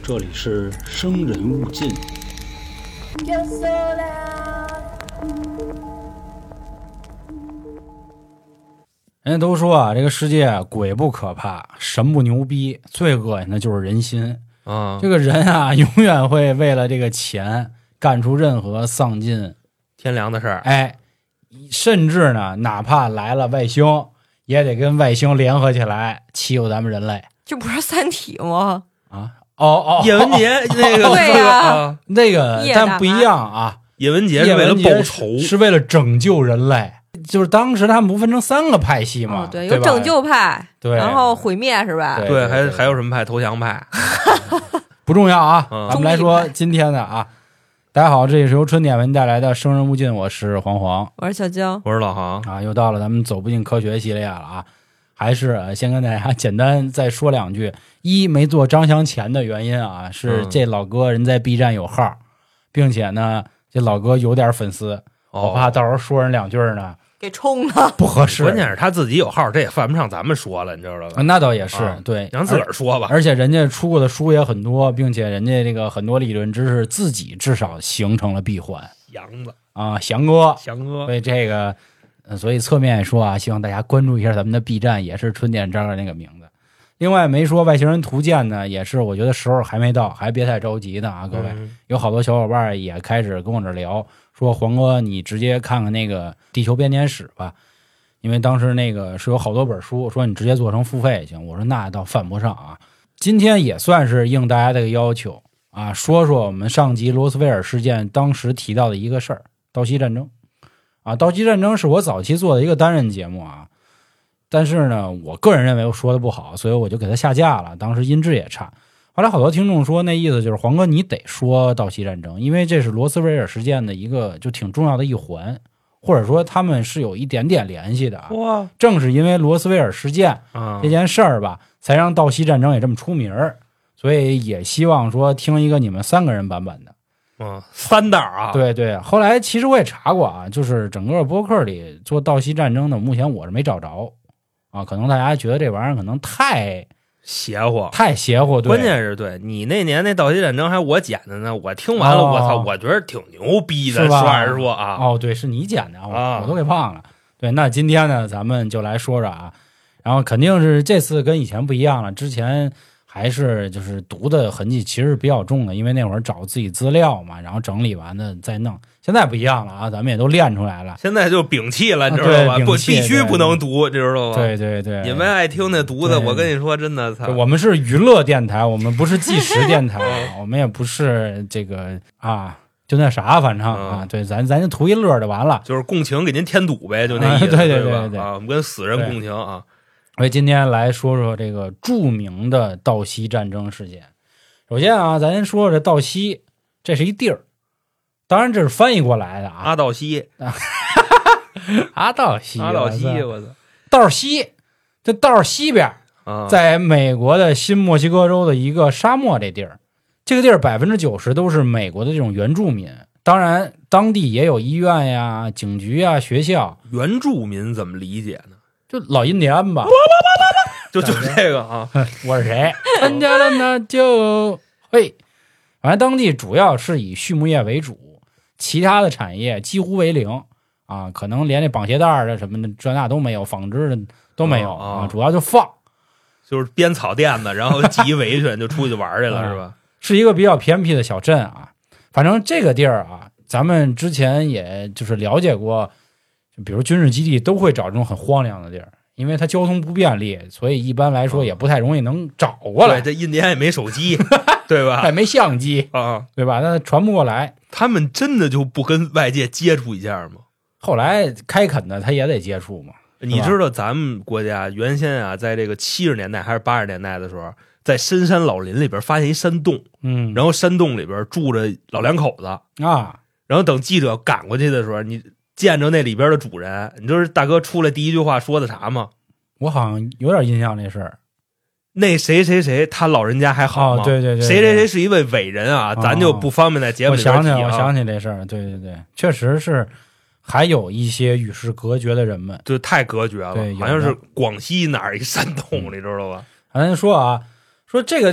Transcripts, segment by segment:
这里是生人勿近。人家都说啊，这个世界鬼不可怕，神不牛逼，最恶心的就是人心啊！这个人啊，永远会为了这个钱干出任何丧尽天良的事儿。 哎，甚至呢，哪怕来了外星，也得跟外星联合起来欺负咱们人类。 这不是《三体》吗？ 啊，哦， 叶文洁那个对呀， 那个但不一样啊。 叶文洁是为了报仇， 是为了拯救人类。就是当时他们不分成3个派系吗？ 对，有拯救派， 对， 然后毁灭是吧？ 对，还有什么派？投降派， 不重要啊。咱们来说今天的啊，大家好，这里是由春点为您带来的《生人勿近》，我是黄黄， 我是小江， 我是老航啊。又到了咱们走不进科学系列了啊，还是先跟大家简单再说2句。一，没做张翔钱的原因啊，是这老哥人在 B 站有号，并且呢，这老哥有点粉丝，我怕到时候说人2句呢。 给冲了不合适， 关键是他自己有号，这也犯不上咱们说了，你知道吧？ 那倒也是，对， 让自个儿说吧。 而且人家出过的书也很多，并且人家这个很多理论知识自己至少形成了闭环。 祥子啊，翔哥， 所以这个，所以侧面也说啊，希望大家关注一下咱们的 B 站，也是春点章的那个名字。另外没说外星人图鉴呢，也是我觉得时候还没到，还别太着急呢啊，各位，有好多小伙伴也开始跟我这聊。说黄哥，你直接看看那个《地球编年史》吧，因为当时那个是有好多本书，说你直接做成付费也行。我说那倒犯不上啊。今天也算是应大家这个要求啊，说说我们上集罗斯威尔事件当时提到的一个事儿——盗溪战争啊。盗溪战争是我早期做的一个单人节目啊，但是呢，我个人认为我说的不好，所以我就给它下架了。当时音质也差。后来好多听众说，那意思就是黄哥你得说盗溪战争，因为这是罗斯威尔事件的一个就挺重要的一环，或者说他们是有一点点联系的啊。 哇， 正是因为罗斯威尔事件这件事儿吧，才让盗溪战争也这么出名，所以也希望说听一个你们3个人版本的。 3档啊， 对对。后来其实我也查过啊，就是整个播客里做盗溪战争的，目前我是没找着啊，可能大家觉得这玩意儿可能太邪乎，对， 关键是对你那年那盗溪战争还我剪的呢，我听完了，我操，我觉得挺牛逼的，实话实说啊。 哦，对，是你剪的，我都给忘了。对，那今天呢，咱们就来说说啊，然后肯定是这次跟以前不一样了，之前还是就是读的痕迹其实是比较重的，因为那会儿找自己资料嘛，然后整理完的再弄。现在不一样了啊，咱们也都练出来了。 现在就摒弃了，你知道吧？必须不能读，知道吧？ 对对对， 你们爱听那读的，我跟你说，真的， 我们是娱乐电台，我们不是纪实电台，我们也不是这个啊，就那啥，反正啊，对，咱就图一乐就完了， 就是共情给您添堵呗，就那意思， 对啊，我们跟死人共情啊。 所以今天来说说这个著名的盗溪战争事件。首先啊，咱先说这盗溪，这是一地儿。当然这是翻译过来的啊， 阿道西， 阿道西， 我操， 道西，这道西边在美国的新墨西哥州的一个沙漠这地儿，这个地儿90%都是美国的这种原住民，当然当地也有医院呀、警局呀、学校。 原住民怎么理解呢？ 就老印第安吧， 就这个啊， 我是谁？参加了那就嘿，反正当地主要是以畜牧业为主。其他的产业几乎为零啊，可能连这绑鞋带的什么的这那都没有，纺织的都没有啊，主要就放， 就是编草垫子，然后系一围裙就出去玩去了，是吧？ 是一个比较偏僻的小镇啊。反正这个地儿啊，咱们之前也就是了解过，比如军事基地都会找这种很荒凉的地儿，因为它交通不便利，所以一般来说也不太容易能找过来。 对，这印第安也没手机，对吧？ 还没相机啊， 对吧？那传不过来。 他们真的就不跟外界接触一下吗？ 后来开垦的他也得接触嘛。 你知道咱们国家原先啊，在这个70年代还是80年代的时候，在深山老林里边发现一山洞，然后山洞里边住着老2口子啊， 然后等记者赶过去的时候，你见着那里边的主人，你知道大哥出来第一句话说的啥吗？ 我好像有点印象这事儿。 那谁谁谁他老人家还好吗？ 对对对， 谁谁谁是一位伟人啊，咱就不方便在节目里边提啊。 我想起这事儿，对对对，确实是还有一些与世隔绝的人们， 就太隔绝了，好像是广西哪儿一山洞，你知道吧？ 咱说啊，说这个地儿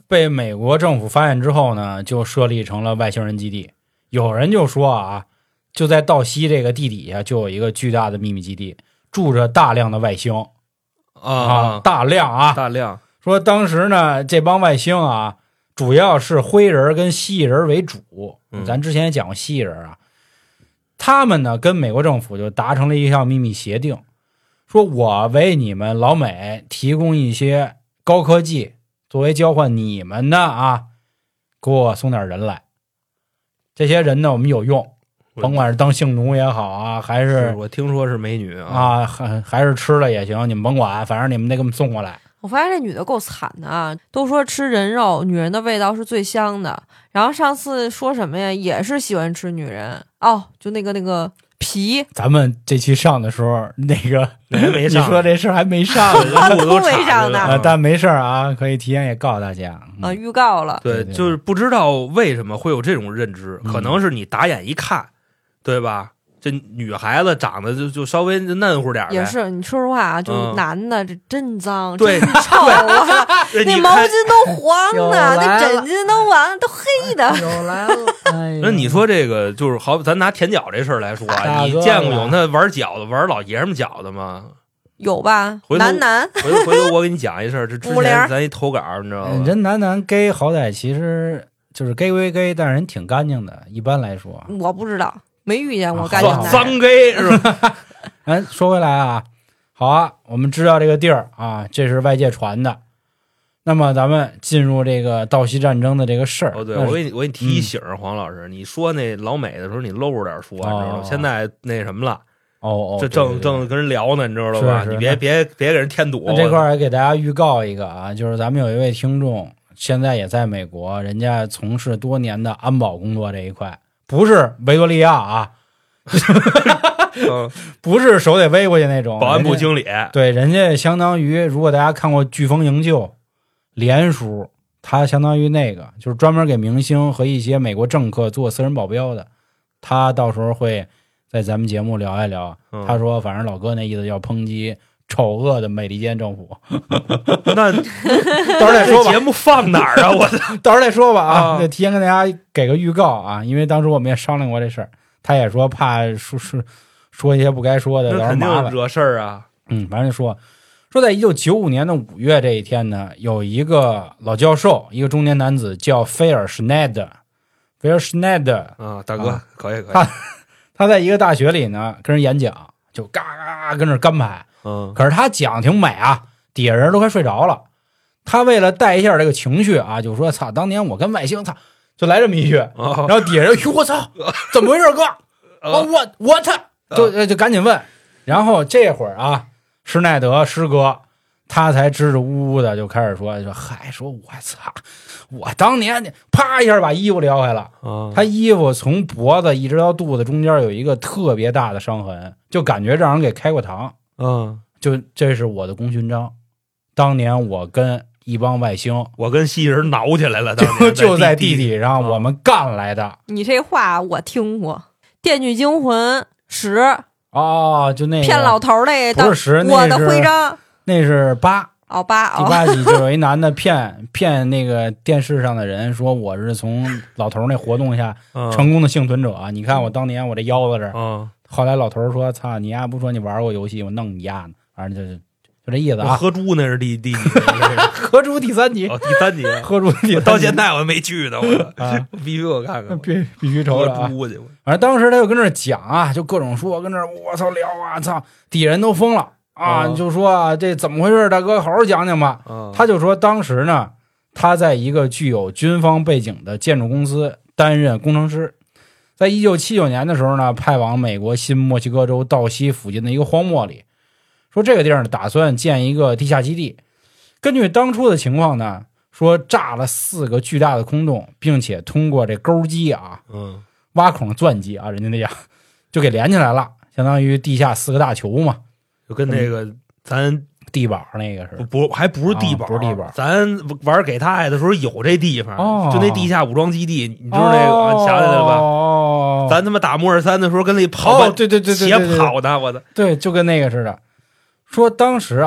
被美国政府发现之后呢，就设立成了外星人基地。有人就说啊，就在道西这个地底下就有一个巨大的秘密基地，住着大量的外星大量。说当时呢，这帮外星啊，主要是灰人跟蜥蜴人为主。咱之前也讲过蜥蜴人啊，他们呢跟美国政府就达成了一项秘密协定，说我为你们老美提供一些高科技，作为交换你们的啊，给我送点人来。这些人呢，我们有用，甭管是当性奴也好啊，还是我听说是美女啊，还是吃了也行，你们甭管，反正你们得给我们送过来。 我发现这女的够惨的啊！都说吃人肉，女人的味道是最香的。然后上次说什么呀？也是喜欢吃女人就那个皮。 咱们这期上的时候，那个没上， 你说这事还没上， 都没上呢。 但没事啊，可以提前也告诉大家预告了。 对，就是不知道为什么会有这种认知，可能是你打眼一看，对吧？这女孩子长得就稍微嫩乎点， 也是。你说实话啊，就男的这真脏， 对， 真臭啊！那毛巾都黄的，那枕巾都都黑的。 又来了。 那你说这个就是好，咱拿舔脚这事儿来说啊，你见过有那玩脚的玩老爷们脚的吗？ 有吧？ 回头我给你讲一事儿，这之前咱一投稿，你知道吗？ 人男 gay 好歹其实就是 gay 归 gay， 但是人挺干净的，一般来说。 我不知道。没遇见过干净的脏 gay 是吧？ 说回来啊，好啊，我们知道这个地儿啊，这是外界传的。那么咱们进入这个道西战争的这个事儿。 对，我给你提醒黄老师，你说那老美的时候，你搂着点说，你知道吗？现在那什么了？这正跟人聊呢，你知道吧？你别给人添堵。 这块儿也给大家预告一个啊，就是咱们有一位听众，现在也在美国，人家从事多年的安保工作这一块。不是维多利亚啊，不是手得围过去那种保安部经理。 对，人家相当于，如果大家看过《飓风营救》连书，他相当于那个就是专门给明星和一些美国政客做私人保镖的。他到时候会在咱们节目聊一聊。他说，反正老哥那意思要抨击丑恶的美利坚政府。 那到时候再说吧。 节目放哪儿啊？我到时候再说吧啊！提前跟大家给个预告啊，因为当时我们也商量过这事儿，他也说怕说一些不该说的， 那肯定惹事儿啊。 反正就说在1995年的5月这一天呢，有一个老教授，一个中年男子叫菲尔施奈德啊，大哥可以。 他在一个大学里呢跟人演讲，就嘎嘎跟那干拍。可是他讲挺美啊，底下人都快睡着了。他为了带一下这个情绪啊，就说操，当年我跟外星操，就来这么一句。然后底下人哟，我操，怎么回事哥？我操，就赶紧问。然后这会儿啊，施耐德师哥他才支支吾吾的就开始说嗨，说我操，我当年啪一下把衣服撩开了。他衣服从脖子一直到肚子中间有一个特别大的伤痕，就感觉让人给开过膛。就这是我的功勋章，当年我跟一帮外星， 我跟蜥蜴人挠起来了， 就在地底上我们干来的。 你这话我听过，《电锯惊魂10》 就那个骗老头那不是10， 我的徽章那是8。 8第 8集就有一男的骗那个电视上的人说我是从老头那活动下成功的幸存者，你看我当年我这腰子这儿。后来老头说操你丫不说你玩过游戏我弄你丫呢，反正就这意思啊。 喝猪那是第几集？ 喝猪第3集。 第3集。 喝猪第3集， 到现在我没去呢，必须我看看。 必须瞅瞅啊。反正当时他就跟那讲啊，就各种说跟那我操聊啊，操底下人都疯了啊，就说啊这怎么回事，大哥好好讲讲吧。他就说当时呢他在一个具有军方背景的建筑公司担任工程师，在1979年的时候呢派往美国新墨西哥州道西附近的一个荒漠里，说这个地儿打算建一个地下基地。根据当初的情况呢，说炸了4个巨大的空洞，并且通过这钩机啊挖孔钻机啊，人家那讲就给连起来了，相当于地下4个大球嘛， 就跟那个咱地堡那个是还不是地堡， 不是地堡， 咱玩给他爱的时候有这地方，就那地下武装基地，你知道那个，你想起来了吧？咱他妈打摩尔3的时候跟那跑对斜跑的，我的对，就跟那个似的。说当时啊，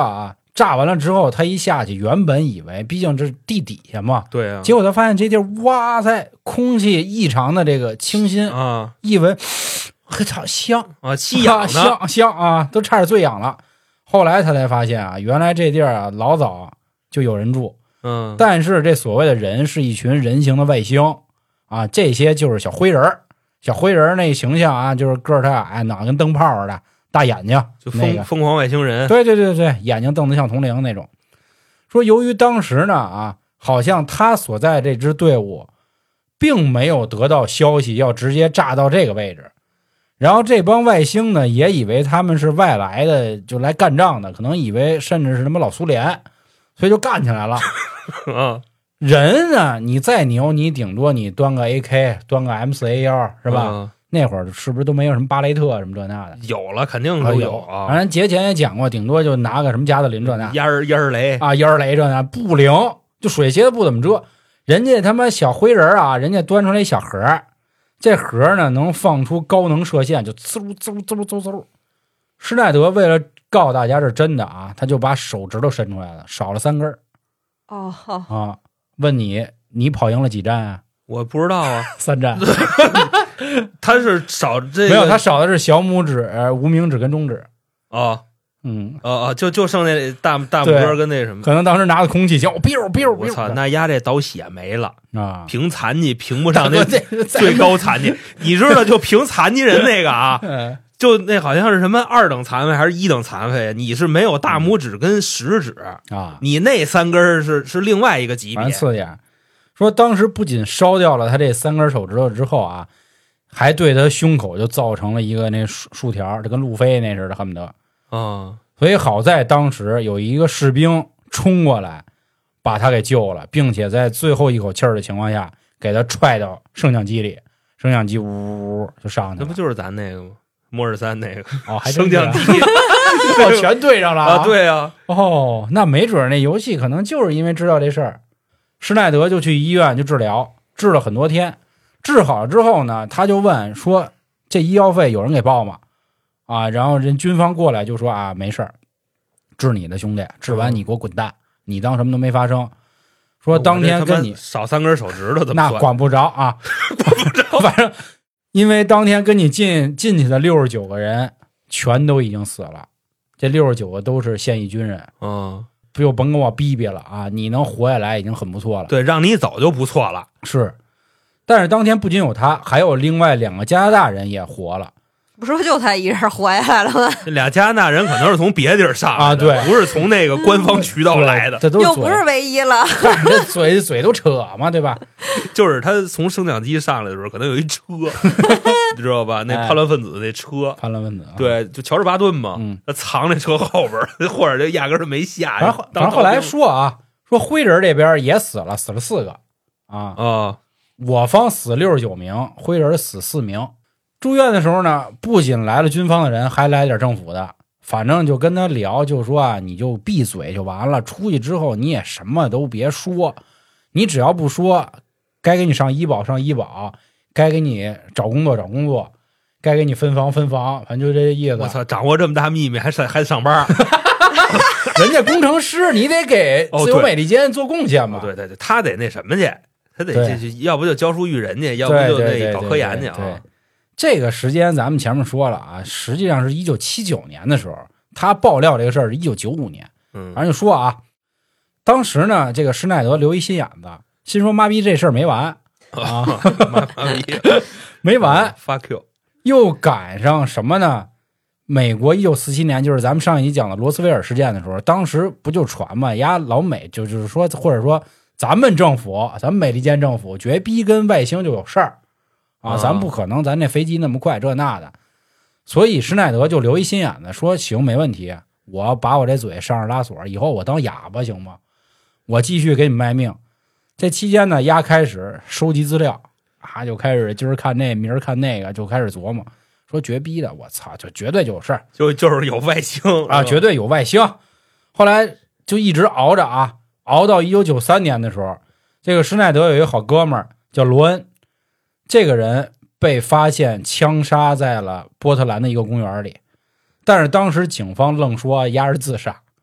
炸完了之后，他一下去，原本以为毕竟这是地底下嘛， 对啊， 结果他发现这地儿，哇塞，空气异常的这个清新啊， 一闻，呵操，香啊，吸氧呢， 香啊，都差点醉氧了。后来他才发现啊，原来这地儿啊老早就有人住，但是这所谓的人是一群人形的外星啊，这些就是小灰人儿。小灰人那形象啊，就是个儿太矮，脑跟灯泡似的，大眼睛， 就疯狂外星人。 对，眼睛瞪得像铜铃那种。说由于当时呢啊，好像他所在这支队伍并没有得到消息要直接炸到这个位置，然后这帮外星呢也以为他们是外来的，就来干仗的，可能以为甚至是什么老苏联，所以就干起来了。人呢，你再牛，你顶多你端个 AK， 端个 M4A1是吧？那会儿是不是都没有什么巴雷特什么这那的？ 有了，肯定都有啊。 反正节前也讲过，顶多就拿个什么加特林这那， 烟儿雷啊，烟儿雷这那不灵，就水鞋子不怎么遮。人家他妈小灰人啊，人家端出来一小盒，这盒呢能放出高能射线，就嗖嗖嗖嗖嗖。施耐德为了告诉大家是真的啊，他就把手指头伸出来了，少了3根。啊。问你跑赢了几战啊？ 我不知道啊 ，3战。 他是少这个没有，他少的是小拇指、无名指跟中指。 哦，就剩那大拇哥跟那什么， 可能当时拿着空气枪，biu， 我操，那丫这倒血没了啊！ 凭残疾评不上那最高残疾，你知道？就凭残疾人那个啊。就那好像是什么2等残废还是1等残废，你是没有大拇指跟食指啊， 你那3根是另外一个级别。 次点说，当时不仅烧掉了他这3根手指头之后啊，还对他胸口就造成了一个那竖条，就跟路飞那似的，恨不得啊。 所以好在当时有一个士兵冲过来把他给救了，并且在最后一口气儿的情况下给他踹到升降机里，升降机呜就上去了。 那不就是咱那个吗？末日3那个还升降机全对上了啊！对啊， 那没准那游戏可能就是因为知道这事儿，施耐德就去医院就治疗，治了很多天，治好了之后呢，他就问说这医药费有人给报吗？啊，然后人军方过来就说啊，没事儿，治你的兄弟，治完你给我滚蛋，你当什么都没发生。说当天跟你少3根手指头怎么那管不着啊，管不着，反正。因为当天跟你进去的69个人全都已经死了，这69个都是现役军人，不就甭跟我逼逼了啊！你能活下来已经很不错了。 对，让你走就不错了。 是，但是当天不仅有他，还有另外2个加拿大人也活了。 不是就他一人活下来了吗？ 这俩加拿大人可能是从别地儿上来的， 对， 不是从那个官方渠道来的， 这都又不是唯一了。 这嘴都扯嘛，对吧？ 就是他从升降机上来的时候，可能有一车，你知道吧？那叛乱分子那车， 叛乱分子， 对，就乔治巴顿嘛，他藏那车后边，或者就压根就没下。 反正后来说灰人这边也死了4个啊，我方死69名，灰人死4名。住院的时候呢，不仅来了军方的人，还来点政府的，反正就跟他聊，就说啊，你就闭嘴就完了，出去之后你也什么都别说，你只要不说，该给你上医保，该给你找工作，该给你分房，反正就这意思。 我操，掌握这么大秘密还上班？ 人家工程师，你得给自由美利坚做贡献嘛。 对，他得那什么去，他得要不就教书育人去，要不就那搞科研去啊。 这个时间咱们前面说了啊，实际上是1979年的时候，他爆料这个事儿是1995年。反正就说啊，当时呢，这个施耐德留一心眼子，心说妈逼这事儿没完啊， 妈逼没完 ，fuck you， 又赶上什么呢？美国1947年，就是咱们上一集讲的罗斯威尔事件的时候，当时不就传嘛，老美就是说，或者说咱们美利坚政府绝逼跟外星就有事儿。咱不可能，咱这飞机那么快，这那的，所以施耐德就留一心眼子，说行，没问题，我把我这嘴上拉锁，以后我当哑巴行吗？我继续给你卖命。这期间呢，丫开始收集资料就开始今儿看那，明儿看那个，就开始琢磨，说绝逼的，我操，就绝对就有事儿， 就是有外星啊，绝对有外星。后来就一直熬着熬到1993年的时候，这个施耐德有一个好哥们儿叫罗恩。这个人被发现枪杀在了波特兰的一个公园里，但是当时警方愣说丫是自杀，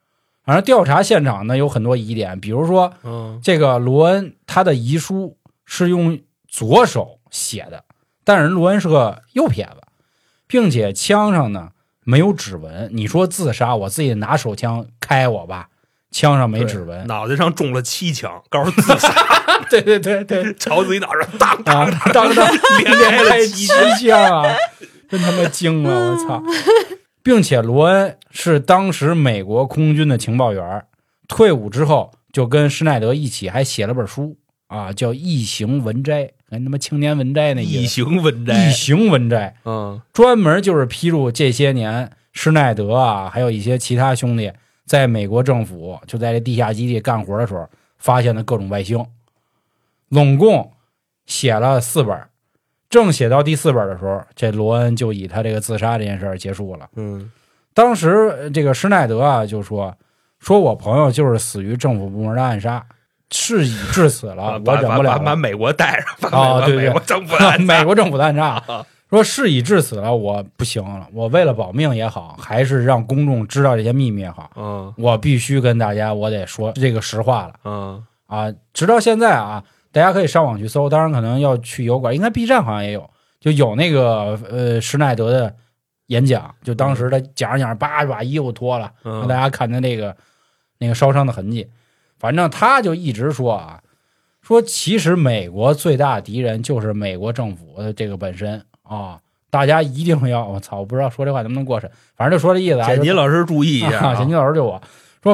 反正调查现场呢有很多疑点，比如说，这个罗恩他的遗书是用左手写的，但是罗恩是个右撇子，并且枪上呢没有指纹。你说自杀，我自己拿手枪开我吧，枪上没指纹， 脑袋上中了7枪，告诉自杀。 对对对对， 朝自己脑上当当当连开7枪啊，真他妈惊了，我操！并且罗恩是当时美国空军的情报员，退伍之后就跟施耐德一起还写了本书啊，叫《异形文摘》，跟他妈青年文摘那异形文摘， 异形文摘，专门就是披露这些年施耐德啊，还有一些其他兄弟在美国政府就在这地下基地干活的时候发现的各种外星，总共写了4本。正写到第4本的时候，这罗恩就以他这个自杀这件事结束了。当时这个施耐德啊就说我朋友就是死于政府部门的暗杀，事已至此了，我忍不了了， 把美国带上对对， 美国政府的暗杀， 美国政府的暗杀。说事已至此了，我不行了，我为了保命也好，还是让公众知道这些秘密也好，我必须跟大家我得说这个实话了。直到现在啊。大家可以上网去搜，当然可能要去油管，应该 B 站好像也有，就有那个施耐德的演讲，就当时他讲着讲着，叭就把衣服脱了，让大家看他那个烧伤的痕迹。反正他就一直说其实美国最大的敌人就是美国政府的这个本身啊，大家一定要我操，我不知道说这话能不能过审，反正就说这意思啊。 简金老师注意一下， 简金老师就我说，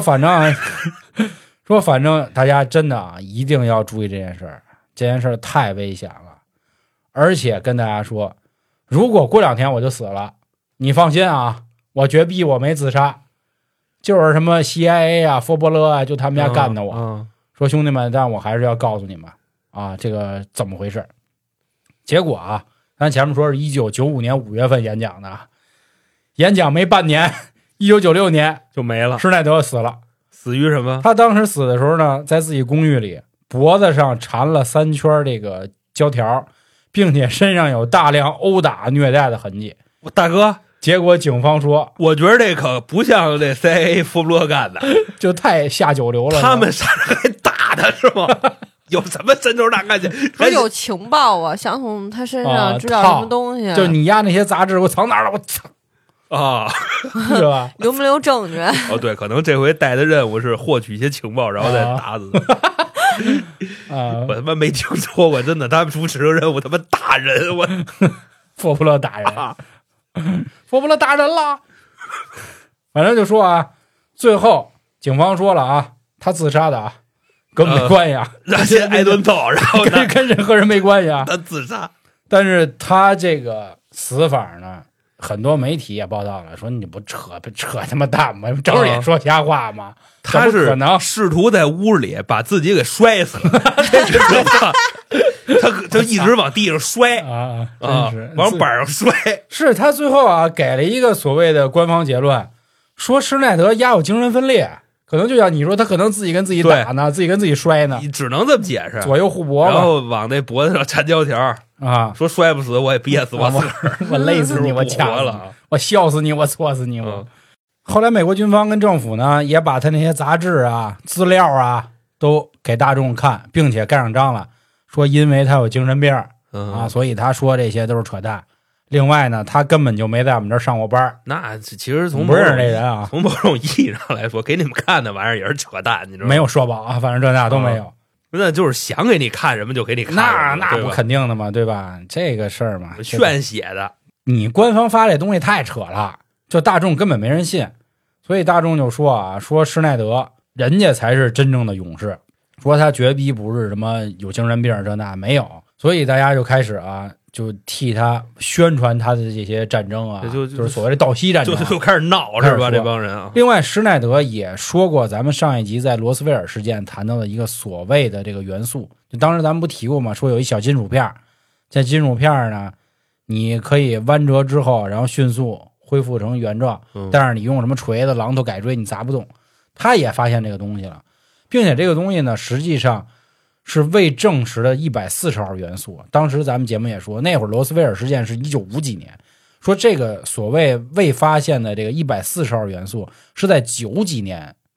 反正大家真的啊，一定要注意这件事儿，这件事儿太危险了。而且跟大家说，如果过2天我就死了，你放心啊，我绝逼我没自杀，就是什么 CIA 啊、佛伯勒啊，就他们家干的我。说兄弟们，但我还是要告诉你们啊，这个怎么回事？结果啊，咱前面说是1995年5月份演讲的，演讲没半年，1996年就没了， 施耐德死了。 死于什么？ 他当时死的时候呢，在自己公寓里，脖子上缠了3圈这个胶条，并且身上有大量殴打虐待的痕迹。 大哥， 结果警方说， 我觉得这可不像这 CIA 佛伯勒干的， 就太下九流了。 他们杀人还打的是吗？有什么伸手打干去？ 还有情报啊，想从他身上知道什么东西？ 就你压那些杂志，我藏哪儿了？我操！是吧？ 留不留证据？ 对，可能这回带的任务是获取一些情报，然后再打死。我他妈没听说过，真的，他们主持的任务他妈打人，我佛伯勒打人，佛伯勒打人了。反正就说啊，最后警方说了啊，他自杀的啊，跟没关系啊， 让先挨顿揍，然后跟任何人没关系啊， 他自杀。 但是他这个死法呢？很多媒体也报道了，说你不扯他妈蛋吗？正是也说瞎话吗？ 他是可能试图在屋里把自己给摔死了，他就一直往地上摔啊， 往板上摔。 是他最后啊给了一个所谓的官方结论，说施耐德压有精神分裂，可能就像你说，他可能自己跟自己打呢，自己跟自己摔呢， 你只能这么解释， 左右互搏， 然后往那脖子上缠胶条啊， 说摔不死我也憋死我自个儿， 我累死你，我掐死你，我笑死你，我戳死你。后来美国军方跟政府呢，也把他那些杂志啊、资料啊都给大众看，并且盖上章了，说因为他有精神病啊，所以他说这些都是扯淡。另外呢，他根本就没在我们这儿上过班。 那其实从不认识这人啊， 从某种意义上来说，给你们看的玩意儿也是扯淡，你知道吗？ 没有社保啊，反正这那都没有。 那就是想给你看什么就给你看， 那不肯定的嘛，对吧？这个事儿嘛， 炫写的， 你官方发这东西太扯了，就大众根本没人信，所以大众就说啊，说施耐德人家才是真正的勇士，说他绝逼不是什么有精神病这那没有，所以大家就开始啊，就替他宣传他的这些战争啊，就是所谓的道西战争， 就开始闹是吧？这帮人啊。 另外，施耐德也说过，咱们上一集在罗斯威尔事件谈到的一个所谓的这个元素，就当时咱们不提过吗？说有一小金属片，这金属片呢，你可以弯折之后，然后迅速恢复成原状，但是你用什么锤子、榔头、改锥，你砸不动。他也发现这个东西了，并且这个东西呢，实际上是未证实的140号元素。当时咱们节目也说，那会儿罗斯威尔事件是1950几年，说这个所谓未发现的这个140号元素是在90几年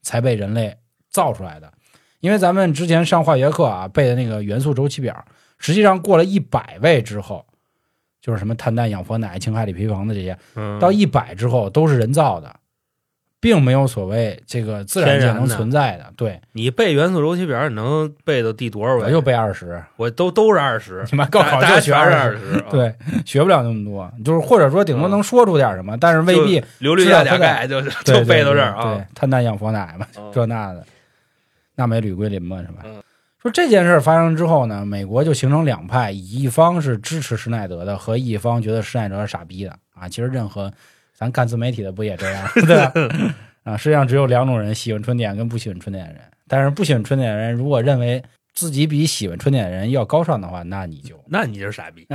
才被人类造出来的。因为咱们之前上化学课啊背的那个元素周期表，实际上过了100位之后，就是什么碳氮氧氟氖氢氦锂铍硼的这些，到100之后都是人造的，并没有所谓这个自然界能存在的。对， 你背元素周期表，你能背到第多少位？ 我就背20， 我都是20。 你妈高考就学 20， 对，学不了那么多，就是或者说顶多能说出点什么，但是未必硫氯氩钾钙就背到这儿啊。 对，碳氮氧氟氖嘛，这那的，钠镁铝硅磷嘛，是吧？说这件事发生之后呢，美国就形成两派，一方是支持施耐德的，和一方觉得施耐德是傻逼的啊。其实任何咱干自媒体的不也这样，对吧？啊，实际上只有2种人，喜欢春点跟不喜欢春点的人。但是不喜欢春点的人，如果认为自己比喜欢春点的人要高尚的话，那你就是傻逼。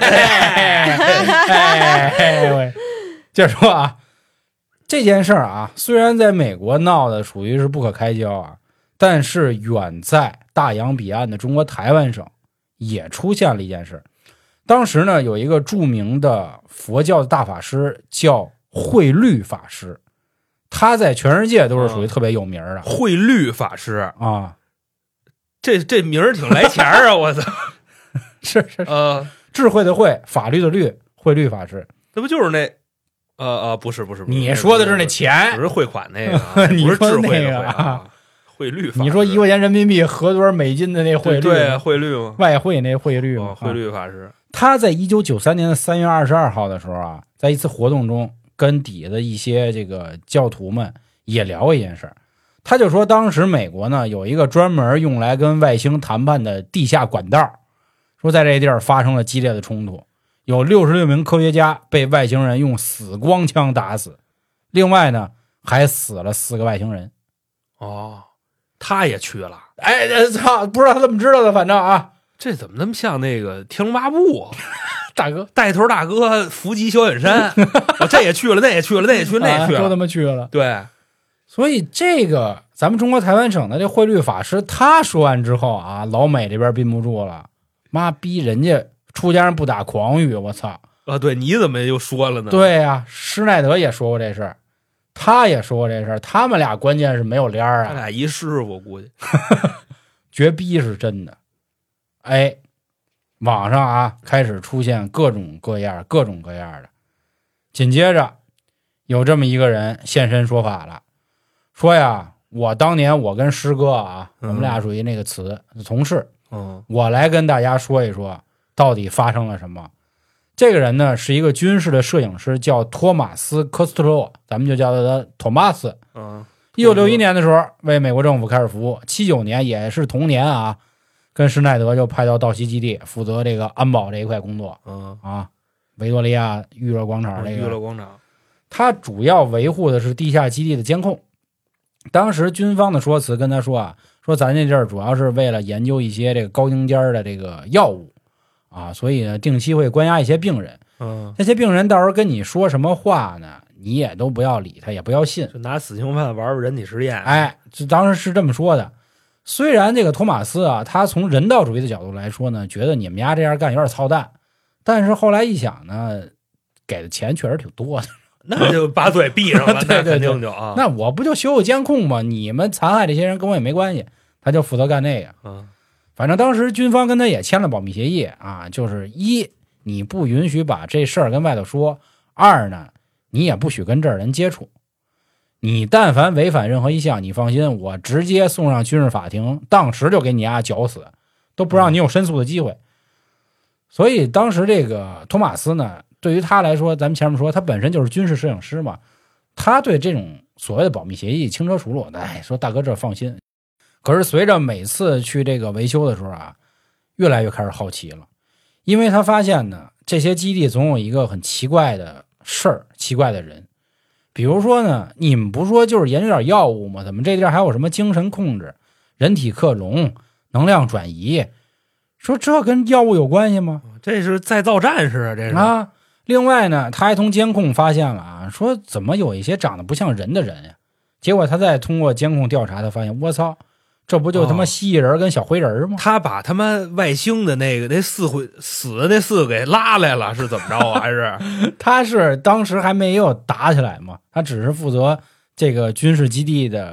接着说啊，这件事儿啊，虽然在美国闹的属于是不可开交啊，但是远在大洋彼岸的中国台湾省也出现了一件事。当时呢，有一个著名的佛教的大法师叫慧律法师，他在全世界都是属于特别有名的。 慧律法师啊， 这名儿挺来钱啊！我操， 是智慧的慧，法律的律，慧律法师， 那不就是那不是， 你说的是那钱， 不是汇款那个， 你不是智慧那个啊。汇率法师， 你说1块钱人民币合多少美金的那汇率？ 对，汇率吗？ 外汇那汇率吗？ 汇率法师， 他在1993年的3月22号的时候啊，在一次活动中跟底下的一些这个教徒们也聊过一件事。他就说，当时美国呢有一个专门用来跟外星谈判的地下管道，说在这地儿发生了激烈的冲突，有66名科学家被外星人用死光枪打死，另外呢还死了4个外星人。 哦。他也去了， 哎，操！不知道他怎么知道的，反正啊， 这怎么那么像那个《天龙八部》 大哥带头大哥伏击萧远山，这也去了，那也去了，那也去了，那也去了， 都他妈去了。 对， 所以这个咱们中国台湾省的这慧律法师，他说完之后啊，老美这边憋不住了，妈逼人家出家人不打诳语，我操！ 啊，对，你怎么又说了呢？ 对呀，施耐德也说过这事儿。他也说过这事儿，他们俩关键是没有联儿啊， 他俩一师傅估计绝逼是真的。哎，网上啊开始出现各种各样的。紧接着有这么一个人现身说法了，说呀，我当年我跟师哥啊，我们俩属于那个词同事，我来跟大家说一说到底发生了什么。这个人呢是一个军事的摄影师，叫托马斯·科斯特洛，咱们就叫他托马斯。1961年的时候为美国政府开始服务，79年也是同年啊，跟施耐德就派到道西基地负责这个安保这一块工作。维多利亚娱乐广场这个娱乐广场， 他主要维护的是地下基地的监控。当时军方的说辞跟他说啊，说咱这地儿主要是为了研究一些这个高精尖的这个药物啊，所以呢，定期会关押一些病人。这些病人到时候跟你说什么话呢，你也都不要理他，也不要信， 就拿死刑犯玩人体实验。 哎，这当时是这么说的。虽然这个托马斯啊，他从人道主义的角度来说呢，觉得你们家这样干有点操蛋，但是后来一想呢，给的钱确实挺多的， 那就把嘴闭上了。 对对对， 那肯定就啊， 那我不就修修监控吗？你们残害这些人跟我也没关系，他就负责干那个。反正当时军方跟他也签了保密协议啊，就是一，你不允许把这事儿跟外头说；二呢，你也不许跟这儿人接触。你但凡违反任何一项，你放心，我直接送上军事法庭，当时就给你绞死，都不让你有申诉的机会。所以当时这个托马斯呢，对于他来说，咱们前面说他本身就是军事摄影师嘛，他对这种所谓的保密协议轻车熟路，说大哥这放心。可是随着每次去这个维修的时候啊，越来越开始好奇了，因为他发现呢，这些基地总有一个很奇怪的事儿，奇怪的人。比如说呢，你们不说就是研究点药物吗？怎么这地儿还有什么精神控制、人体克隆、能量转移？说这跟药物有关系吗？ 这是再造战士啊，这是啊。另外呢，他还从监控发现了啊，说怎么有一些长得不像人的人呀？结果他再通过监控调查，他发现我操，这不就他妈蜥蜴人跟小灰人吗？ 他把他们外星的那死的那4个给拉来了，是怎么着啊？还是他是当时还没有打起来嘛？他只是负责这个军事基地的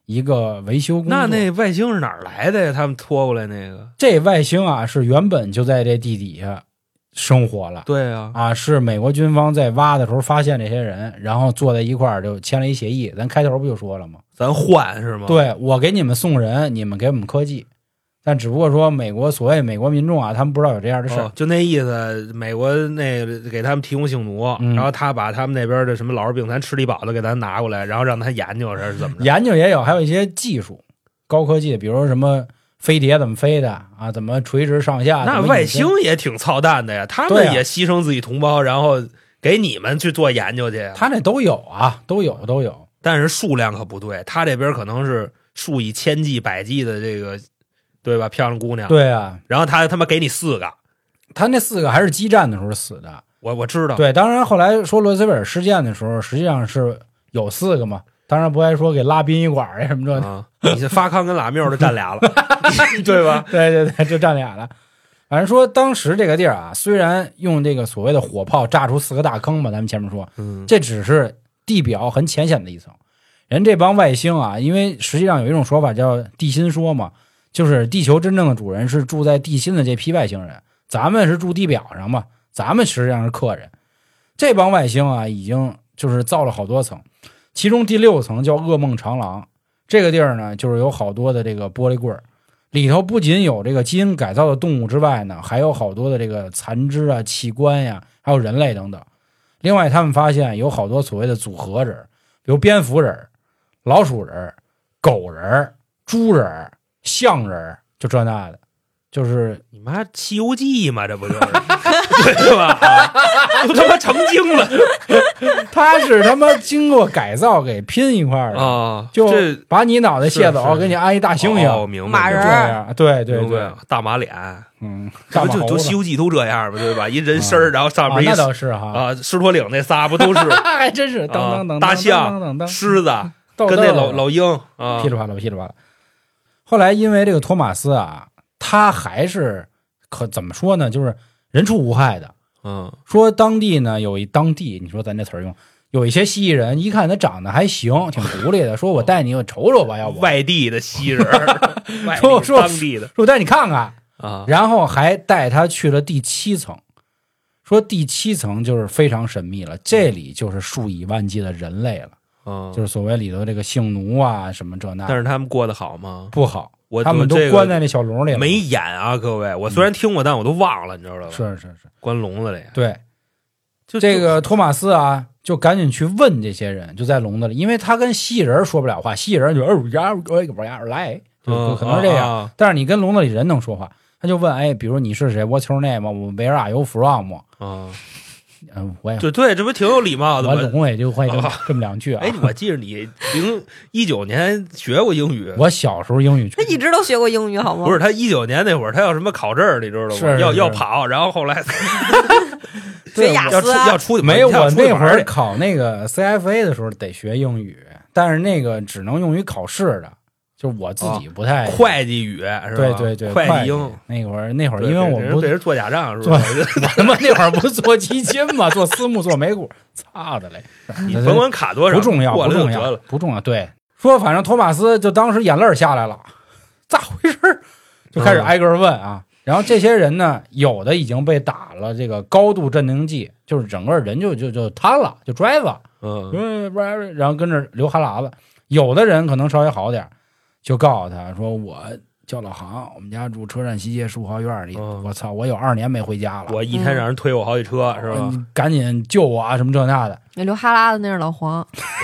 一个维修工作。 那外星是哪儿来的呀？他们拖过来那个？ 这外星啊，是原本就在这地底下生活了。 对啊， 是美国军方在挖的时候发现这些人，然后坐在一块儿就签了一协议。咱开头不就说了吗？ 咱换是吗？ 对，我给你们送人，你们给我们科技。但只不过说所谓美国民众啊，他们不知道有这样的事儿， 就那意思。美国那给他们提供性奴，然后他把他们那边的什么老弱病残、吃力饱的给咱拿过来，然后让他研究是怎么着？ 研究也有，还有一些技术高科技，比如说什么飞碟怎么飞的啊，怎么垂直上下。 那外星也挺操蛋的呀，他们也牺牲自己同胞，然后给你们去做研究去。 他那都有啊，都有， 但是数量可不对，他这边可能是数以千计、百计的这个。对吧？漂亮姑娘。 对啊， 然后他妈给你4个， 他那4个还是激战的时候死的。 我知道。 对，当然后来说罗斯威尔事件的时候，实际上是有4个嘛。当然不爱说给拉殡仪馆呀什么这。 你这发康跟拉缪的占俩了，对吧？ 对，就占俩了。反正说当时这个地儿啊，虽然用这个所谓的火炮炸出4个大坑嘛，咱们前面说，这只是地表很浅显的一层。人这帮外星啊，因为实际上有一种说法叫地心说嘛。就是地球真正的主人是住在地心的这批外星人，咱们是住地表上嘛，咱们实际上是客人。这帮外星啊，已经就是造了好多层，其中第6层叫噩梦长廊。这个地儿呢，就是有好多的这个玻璃柜，里头不仅有这个基因改造的动物之外呢，还有好多的这个残肢啊、器官呀，还有人类等等。另外，他们发现有好多所谓的组合人，比如蝙蝠人、老鼠人、狗人、猪人。象人就这那的，就是你妈《西游记》嘛，这不就是对吧？都他妈成精了， 他是他妈经过改造给拼一块的啊， 就把你脑袋卸走，给你安一大猩猩、 明白马人， 对， 大马脸， 大马猴子就《西游记》都这样吧，对吧？一人身然后上面一那倒是哈狮驼岭那仨不都是？ 还真是等大象、狮子跟那老鹰啊， 噼里啪啦。后来因为这个托马斯啊，他还是怎么说呢，就是人畜无害的。说当地呢你说咱这词儿用，有一些蜥蜴人一看他长得还行，挺独立的，说我带你瞅瞅吧，要不外地的蜥蜴人， 说当地的， 说我带你看看啊， 然后还带他去了第7层。说第7层就是非常神秘了，这里就是数以万计的人类了。就是所谓里头这个性奴啊什么这那， 但是他们过得好吗？ 不好，他们都关在那小笼里了， 没演啊，各位，我虽然听过，但我都忘了，你知道吧？ 是关笼子里。 对，就这个托马斯啊，就赶紧去问这些人，就在笼子里，因为他跟蜥蜴人说不了话，蜥蜴人就来，就可能是这样。但是你跟笼子里人能说话，他就问，比如你是谁 ？What's your name？Where are you from？我也对，这不挺有礼貌的吗？ 我总共也就会这么2句啊。 我记得你2019年学过英语。 我小时候英语他一直都学过英语，好吗？ 不是，他19年那会儿，他要什么考证，你知道吗？要跑，然后后来学雅思要出没有。我那会儿考那个 CFA 的时候得学英语，但是那个只能用于考试的。就我自己不太会计语是吧？ 对， 会计英那会儿，因为我不被人做假账是吧？ 我他妈那会儿不是做基金嘛，做私募，做美股，操的嘞！ 你甭管卡多少， 不重要。对，说反正托马斯就当时眼泪下来了，咋回事？就开始挨个问啊。然后这些人呢，有的已经被打了这个高度镇定剂，就是整个人就瘫了，就拽了，然后跟着流哈喇子。有的人可能稍微好点。就告诉他说，我叫老航，我们家住车站西街15号院里。我操，我有2年没回家了。 我一天让人推我好几车，是吧？ 赶紧救我啊！什么这那的。 那流哈喇子那是老黄。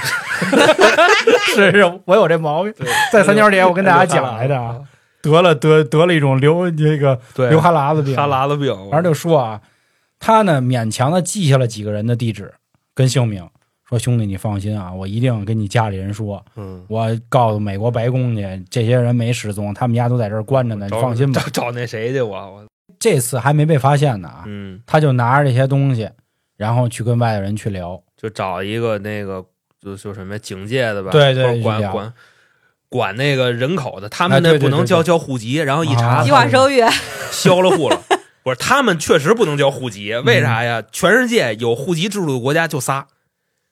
是，我有这毛病。在3角里我跟大家讲来的啊，得了一种流哈喇子病。 哈喇子病。 反正就说啊，他呢勉强的记下了几个人的地址跟姓名。说兄弟，你放心啊，我一定跟你家里人说，我告诉美国白宫去，这些人没失踪，他们家都在这儿关着呢，你放心吧。 找那谁去我这次还没被发现呢啊，他就拿着这些东西，然后去跟外头人去聊， 就找一个那个就什么警戒的吧， 对， 管那个人口的，他们那不能交户籍，然后一查计划生育销了户了。不是，他们确实不能交户籍，为啥呀？全世界有户籍制度的国家就仨。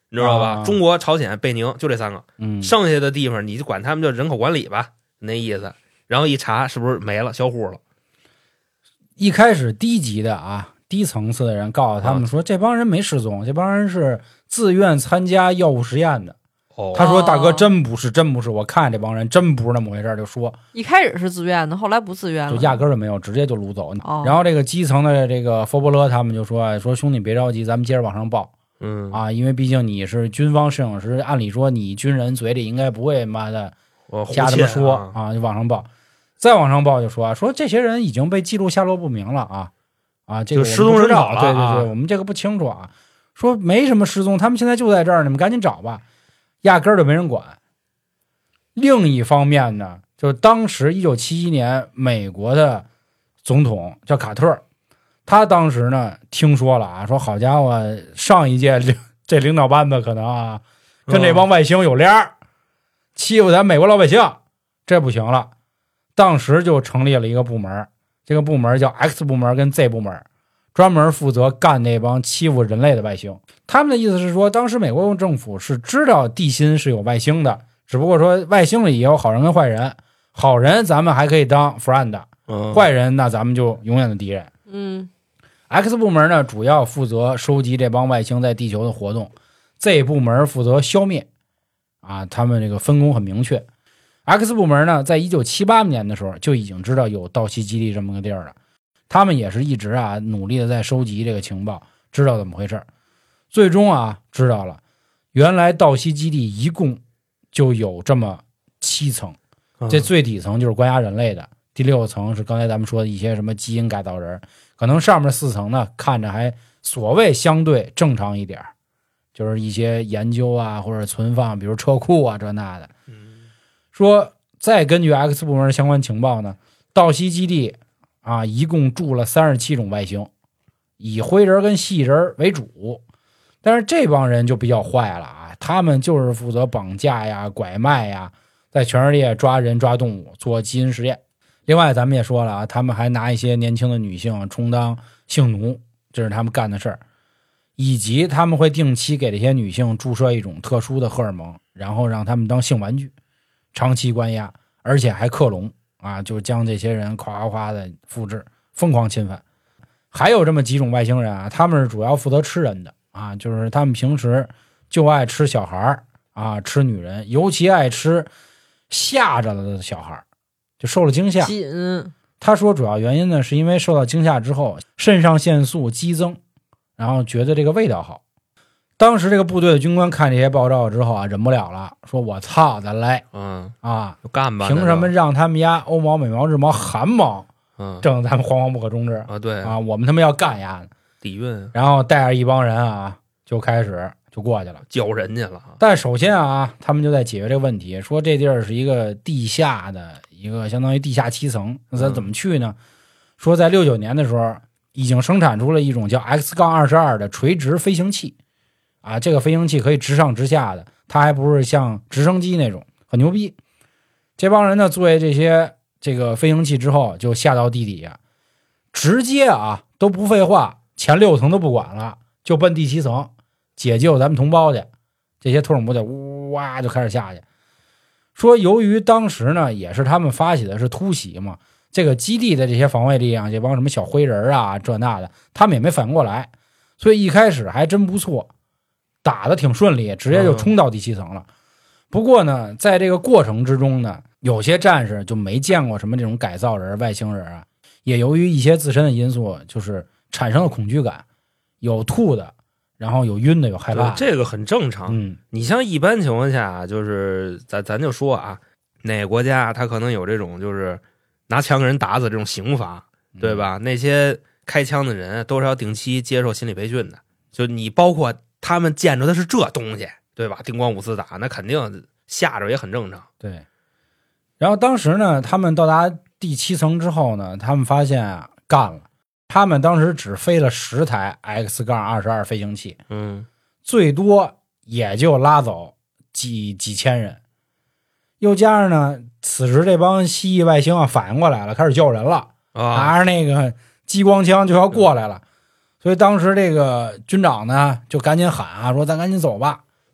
你知道吧？中国、朝鲜、贝宁就这3个，剩下的地方你就管他们叫人口管理吧，那意思。然后一查是不是没了，销户了？ 一开始低级的低层次的人告诉他们说，这帮人没失踪，这帮人是自愿参加药物实验的。他说：“大哥，真不是，我看这帮人真不是那么回事。”就说一开始是自愿的，后来不自愿了， 就压根儿就没有，直接就掳走。然后这个基层的这个佛伯勒他们就说：“兄弟别着急，咱们接着往上报。因为毕竟你是军方摄影师，按理说你军人嘴里应该不会妈的瞎这么说就往上报。再往上报就说这些人已经被记录下落不明了这个就失踪人口了。 对，我们这个不清楚说没什么失踪，他们现在就在这儿，你们赶紧找吧。”压根儿就没人管。另一方面呢，就是当时1971年美国的总统叫卡特，他当时呢听说了说好家伙，上一届这领导班子可能跟这帮外星有联儿，欺负咱美国老百姓，这不行了。当时就成立了一个部门，这个部门叫 X 部门跟 Z 部门，专门负责干那帮欺负人类的外星。他们的意思是说，当时美国政府是知道地心是有外星的，只不过说外星里也有好人跟坏人，好人咱们还可以当 friend，坏人那咱们就永远的敌人。X 部门呢主要负责收集这帮外星在地球的活动， Z 部门负责消灭他们这个分工很明确。X 部门呢在1978年的时候就已经知道有盗袭基地这么个地儿了，他们也是一直努力的在收集这个情报，知道怎么回事。最终知道了，原来盗袭基地一共就有这么7层，这最底层就是关押人类的，第6层是刚才咱们说的一些什么基因改造人，可能上面4层呢看着还所谓相对正常一点，就是一些研究或者存放，比如车库这那的。说再根据 X 部门的相关情报呢，盗袭基地一共住了37种外星，以灰人跟细人为主。但是这帮人就比较坏了他们就是负责绑架拐卖在全世界抓人抓动物做基因实验。另外咱们也说了他们还拿一些年轻的女性充当性奴，这是他们干的事儿。以及他们会定期给这些女性注射一种特殊的荷尔蒙，然后让他们当性玩具，长期关押，而且还克隆就将这些人夸夸的复制，疯狂侵犯。还有这么几种外星人他们是主要负责吃人的就是他们平时就爱吃小孩吃女人，尤其爱吃吓着了的小孩，就受了惊吓。他说主要原因呢是因为受到惊吓之后肾上腺素激增，然后觉得这个味道好。当时这个部队的军官看这些报告之后忍不了了，说我操的嘞干吧， 凭什么让他们家欧毛美毛日毛韩毛正咱们惶惶不可终日对我们他妈要干呀底蕴。 然后带着一帮人就开始就过去了， 叫人去了。 但首先他们就在解决这个问题，说这地儿是一个地下的一个相当于地下7层，那咱怎么去呢？说在69年的时候已经生产出了一种叫 X-22 的垂直飞行器这个飞行器可以直上直下的，它还不是像直升机那种，很牛逼。这帮人呢作为这个飞行器之后就下到地底下，直接都不废话，前6层都不管了，就奔第7层解救咱们同胞去。这些特种部队呜哇就开始下去。说由于当时呢也是他们发起的是突袭嘛，这个基地的这些防卫力量，这帮什么小灰人这那的，他们也没反应过来，所以一开始还真不错，打得挺顺利，直接就冲到第7层了。不过呢在这个过程之中呢，有些战士就没见过什么这种改造人外星人也由于一些自身的因素就是产生了恐惧感，有吐的，然后有晕的，有害怕的。 这个很正常。你像一般情况下就是咱就说哪个国家他可能有这种就是拿枪给人打死这种刑罚，对吧？那些开枪的人都是要定期接受心理培训的，就你包括他们见着的是这东西，对吧？叮咣5次打，那肯定吓着也很正常。 对。然后当时呢他们到达第7层之后呢，他们发现干了，他们当时只飞了10台 X-22 飞行器，最多也就拉走几千人。又加上呢此时这帮蜥蜴外星反应过来了，开始叫人了，拿着那个激光枪就要过来了。所以当时这个军长呢就赶紧喊说咱赶紧走吧，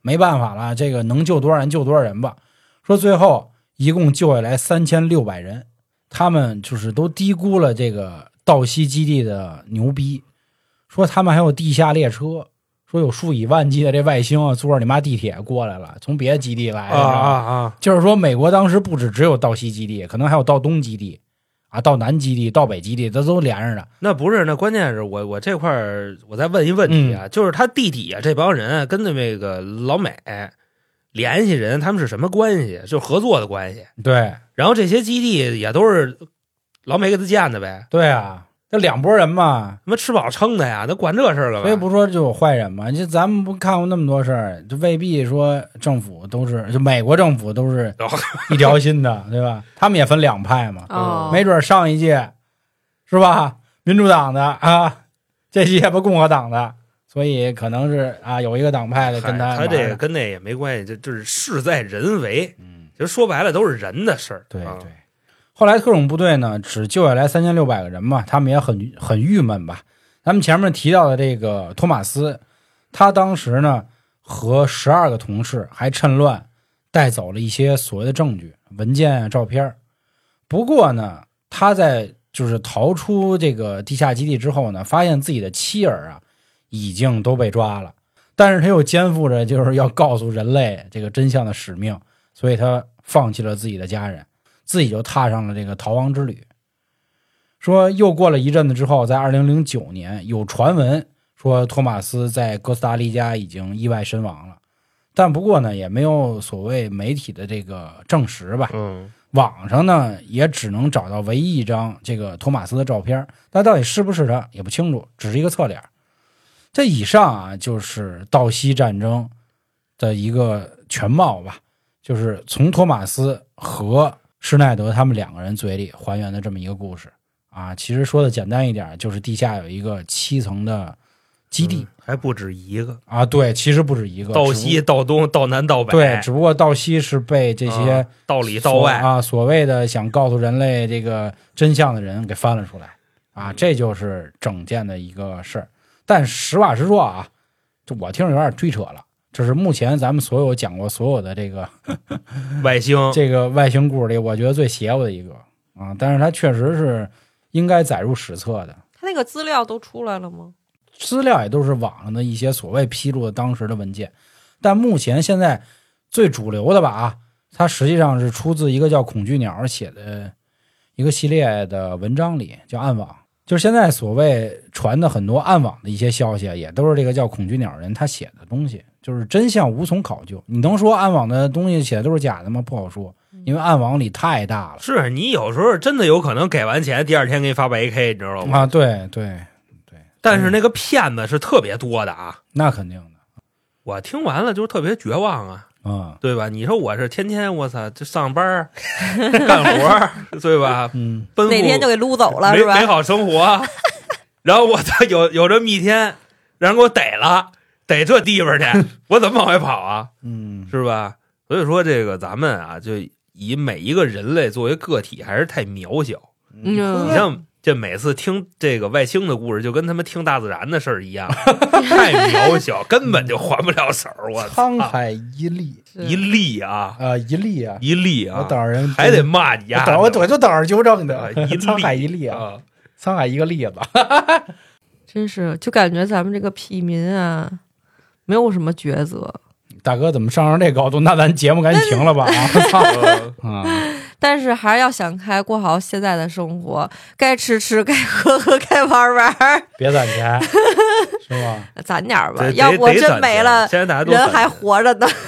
没办法了，这个能救多少人救多少人吧。说最后一共救下来3600人，他们就是都低估了这个道西基地的牛逼，说他们还有地下列车，说有数以万计的这外星啊坐着你妈地铁过来了，从别的基地来的就是说美国当时不只有道西基地，可能还有道东基地啊，道南基地、道北基地，这都连着的。 那不是，那关键是我这块儿我再问一问题啊，就是他地底下这帮人跟那个老美联系人，他们是什么关系？就是合作的关系。 对， 然后这些基地也都是老美给他建的呗。 对啊，这两拨人嘛， 他妈吃饱撑的呀，他管这事儿干嘛？ 所以不说就有坏人嘛。就咱们不看过那么多事儿，就未必说政府都是，就美国政府都是一条心的，对吧？他们也分两派嘛。 哦， 没准上一届是吧，民主党的啊，这届不共和党的，所以可能是啊，有一个党派的跟他这个跟那也没关系，就是事在人为。其实说白了都是人的事儿。 对对。后来特种部队呢，只救下来3600个人嘛，他们也很郁闷吧。咱们前面提到的这个托马斯，他当时呢和12个同事还趁乱带走了一些所谓的证据、文件啊、照片。不过呢，他在就是逃出这个地下基地之后呢，发现自己的妻儿啊已经都被抓了，但是他又肩负着就是要告诉人类这个真相的使命，所以他放弃了自己的家人。自己就踏上了这个逃亡之旅。说又过了一阵子之后，在2009年有传闻说托马斯在哥斯达黎加已经意外身亡了，但不过呢也没有所谓媒体的这个证实吧。网上呢也只能找到唯一一张这个托马斯的照片，但到底是不是他也不清楚，只是一个侧脸。这以上啊就是道西战争的一个全貌吧，就是从托马斯和施耐德他们两个人嘴里还原的这么一个故事啊。其实说的简单一点，就是地下有一个7层的基地， 还不止一个啊。对，其实不止一个， 道西、道东、道南、道北。 对，只不过道西是被这些道里道外啊所谓的想告诉人类这个真相的人给翻了出来啊。这就是整件的一个事儿。但实话实说啊，这我听着有点推扯了。这是目前咱们所有讲过所有的这个外星这个外星故事里，我觉得最邪乎的一个啊，但是它确实是应该载入史册的。 他那个资料都出来了吗？ 资料也都是网上的一些所谓披露的当时的文件，但目前现在最主流的吧啊，它实际上是出自一个叫恐惧鸟写的一个系列的文章里，叫暗网。就是现在所谓传的很多暗网的一些消息，也都是这个叫恐惧鸟人他写的东西，就是真相无从考究。你能说暗网的东西写的都是假的吗？不好说，因为暗网里太大了。 是你有时候真的有可能给完钱，第二天给你发把 AK， 你知道吗？ 啊，对对对。 但是那个骗子是特别多的啊， 那肯定的。 我听完了就是特别绝望啊。对吧？你说我是天天我操就上班干活，对吧？奔赴哪天就给撸走了是吧？ 美好生活。然后我操有这么一天，让人给我逮了，逮这地方去，我怎么往外跑啊？是吧？所以说这个咱们啊，就以每一个人类作为个体还是太渺小。你像这每次听这个外星的故事，就跟他们听大自然的事儿一样，太渺小，根本就还不了手。我沧海一粟， 一粒啊一粒啊， 一粒啊！ 我等着人还得骂你呀！ 我就等着纠正的。 沧海一粒啊，沧海一个粒子。 真是，就感觉咱们这个屁民啊，没有什么抉择。 大哥怎么上这高度？那咱节目赶紧停了吧！我操但是还是要想开，过好现在的生活，该吃吃，该喝喝，该玩玩， 别攒钱，是吧？ 攒点吧，要不我真没了， 现在大家都人还活着呢。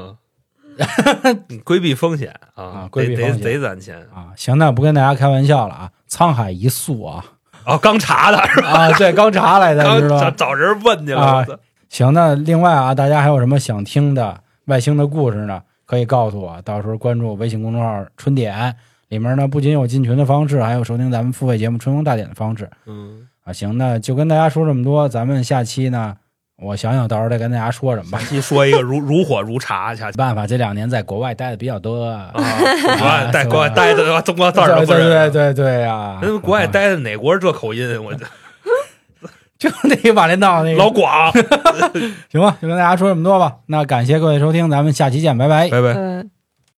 规避风险啊， 规避风险得攒钱啊。行，那不跟大家开玩笑了啊！沧海一粟啊！ 刚查的是吧？ 啊，对，刚查来的，知道找人问去了啊。行，那另外啊，大家还有什么想听的外星的故事呢？可以告诉我，到时候关注微信公众号春点，里面呢不仅有进群的方式，还有收听咱们付费节目春风大典的方式。行，那就跟大家说这么多，咱们下期呢，我想想到时候再跟大家说什么吧。 下期说一个如火如茶，下期办法这2年在国外待的比较多在国外待的中国字儿都不认。 对呀， 国外待的哪国这口音？我就那个瓦莲道那个老寡， 行吧，就跟大家说这么多吧。那感谢各位收听，咱们下期见，拜拜。 拜拜。